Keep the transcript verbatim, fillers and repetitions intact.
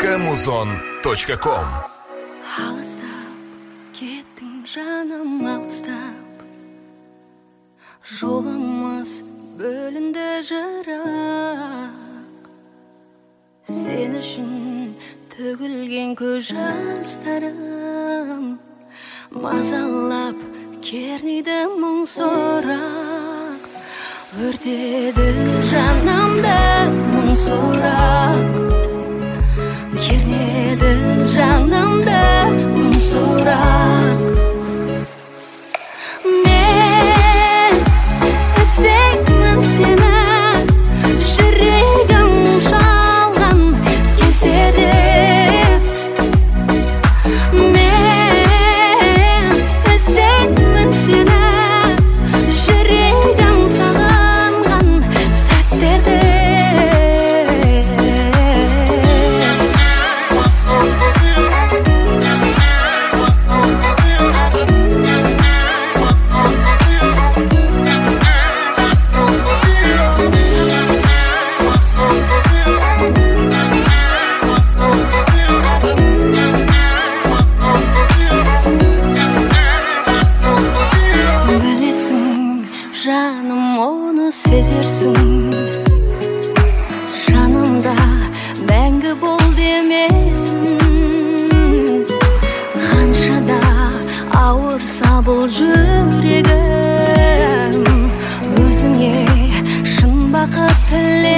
точка музон точка ком. Алыстап кеттің жаным, алыстап жолымыз бөлінді жырақ. Сен үшін төгілген көз жастарым мазалап кернейді мұң сорақ. Өртеді жанымды мұң сорақ, кернеді жанымды мұң сорақ. Мен іздеймін сені жүрегім шалған кездерде. Мен іздеймін сені жүрегім сағынған сәттерде. Жаным, оны сезерсің, жанымда мәңгі бол демесін. Қаншада ауырса бұл жүрегім, өзіңе шын бақыт тіле.